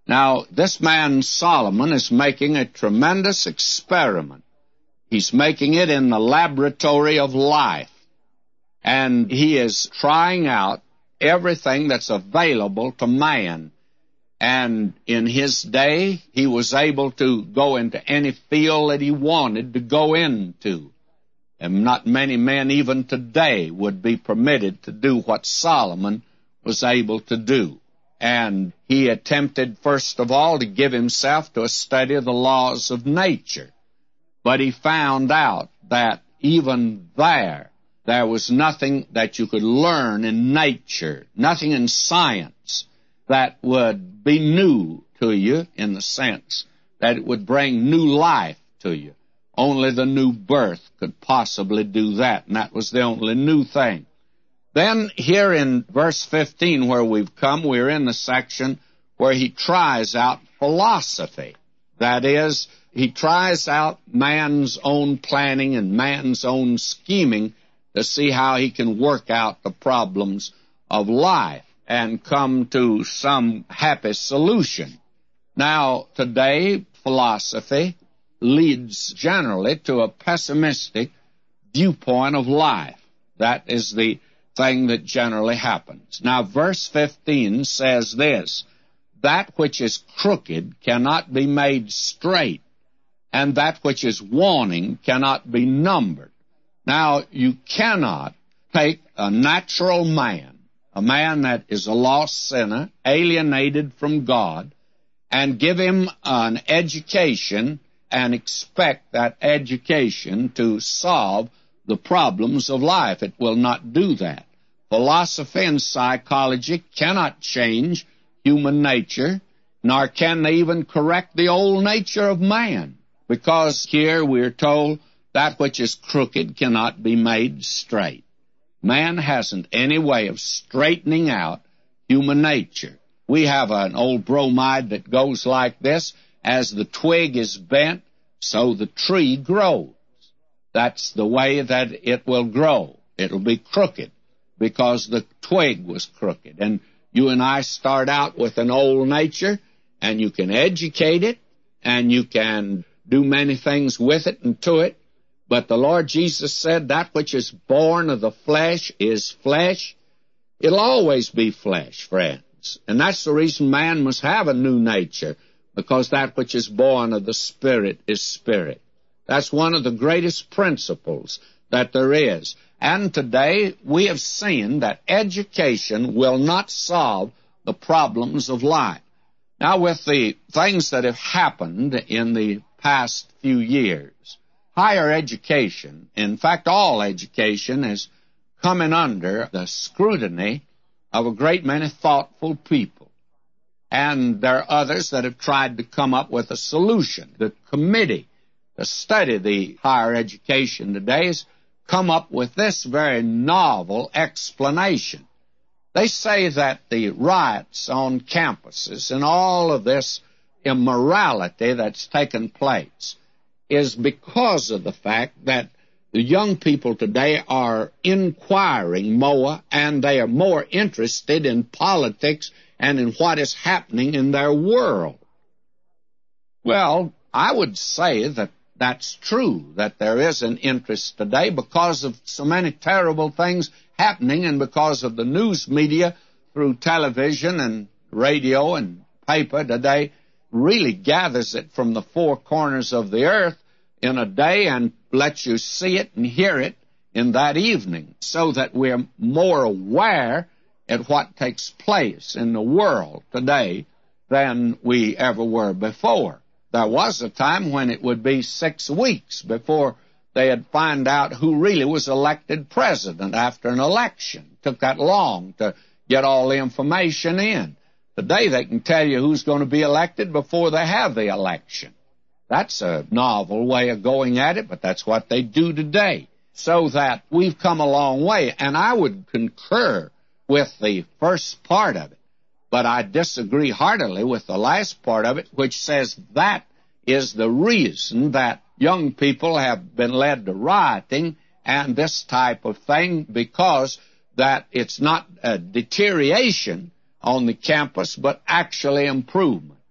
Now, this man Solomon is making a tremendous experiment. He's making it in the laboratory of life. And he is trying out everything that's available to man. And in his day, he was able to go into any field that he wanted to go into. And not many men even today would be permitted to do what Solomon was able to do. And he attempted, first of all, to give himself to a study of the laws of nature. But he found out that even there was nothing that you could learn in nature, nothing in science that would be new to you in the sense that it would bring new life to you. Only the new birth could possibly do that, and that was the only new thing. Then here in verse 15 where we've come, we're in the section where he tries out philosophy. That is, he tries out man's own planning and man's own scheming to see how he can work out the problems of life and come to some happy solution. Now, today, philosophy leads generally to a pessimistic viewpoint of life. That is the thing that generally happens. Now, verse 15 says this, "That which is crooked cannot be made straight, and that which is wanting cannot be numbered." Now, you cannot take a natural man, a man that is a lost sinner, alienated from God, and give him an education and expect that education to solve the problems of life. It will not do that. Philosophy and psychology cannot change human nature, nor can they even correct the old nature of man, because here we're told that which is crooked cannot be made straight. Man hasn't any way of straightening out human nature. We have an old bromide that goes like this: as the twig is bent, so the tree grows. That's the way that it will grow. It'll be crooked because the twig was crooked. And you and I start out with an old nature, and you can educate it, and you can do many things with it and to it. But the Lord Jesus said that which is born of the flesh is flesh. It'll always be flesh, friends. And that's the reason man must have a new nature, because that which is born of the Spirit is spirit. That's one of the greatest principles that there is. And today we have seen that education will not solve the problems of life. Now, with the things that have happened in the past few years, higher education, in fact all education, is coming under the scrutiny of a great many thoughtful people. And there are others that have tried to come up with a solution. The committee to study the higher education today has come up with this very novel explanation. They say that the riots on campuses and all of this immorality that's taken place is because of the fact that the young people today are inquiring more, and they are more interested in politics and in what is happening in their world. Well, I would say that that's true, that there is an interest today because of so many terrible things happening, and because of the news media through television and radio and paper today really gathers it from the four corners of the earth in a day and lets you see it and hear it in that evening, so that we're more aware at what takes place in the world today than we ever were before. There was a time when it would be 6 weeks before they'd find out who really was elected president after an election. It took that long to get all the information in. Today they can tell you who's going to be elected before they have the election. That's a novel way of going at it, but that's what they do today. So that we've come a long way, and I would concur with the first part of it, but I disagree heartily with the last part of it, which says that is the reason that young people have been led to rioting and this type of thing, because that it's not a deterioration on the campus, but actually improvement.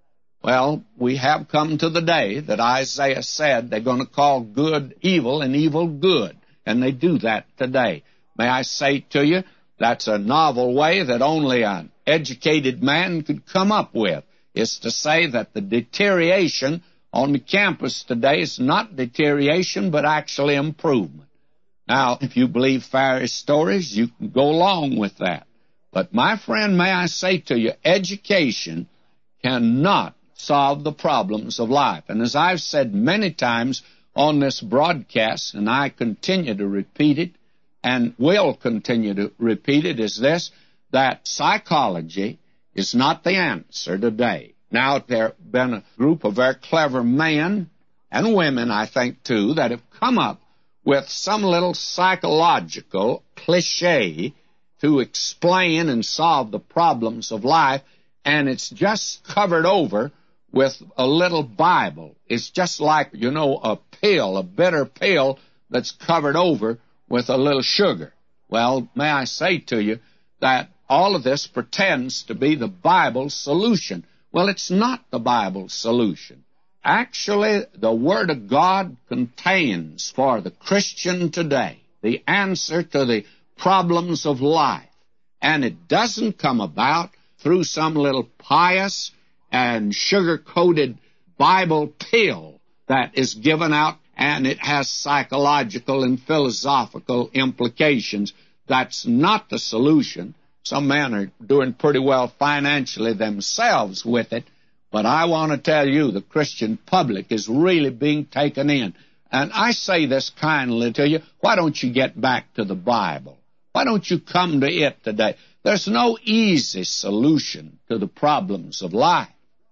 Well, we have come to the day that Isaiah said they're going to call good evil and evil good, and they do that today. May I say to you, that's a novel way that only an educated man could come up with, is to say that the deterioration on the campus today is not deterioration, but actually improvement. Now, if you believe fairy stories, you can go along with that. But my friend, may I say to you, education cannot solve the problems of life. And as I've said many times on this broadcast, and I continue to repeat it, and will continue to repeat it, is this, that psychology is not the answer today. Now, there have been a group of very clever men and women, I think, too, that have come up with some little psychological cliche to explain and solve the problems of life, and it's just covered over with a little Bible. It's just like, a pill, a bitter pill that's covered over with a little sugar. Well, may I say to you that all of this pretends to be the Bible's solution. Well, it's not the Bible's solution. Actually, the Word of God contains for the Christian today the answer to the problems of life. And it doesn't come about through some little pious and sugar-coated Bible pill that is given out, and it has psychological and philosophical implications. That's not the solution. Some men are doing pretty well financially themselves with it, but I want to tell you the Christian public is really being taken in. And I say this kindly to you, why don't you get back to the Bible? Why don't you come to it today? There's no easy solution to the problems of life.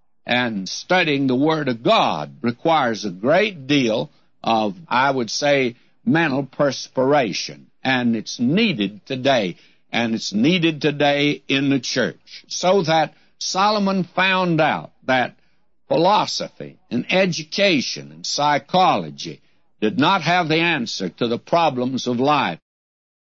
And studying the Word of God requires a great deal of, I would say, mental perspiration. And it's needed today. And it's needed today in the church. So that Solomon found out that philosophy and education and psychology did not have the answer to the problems of life.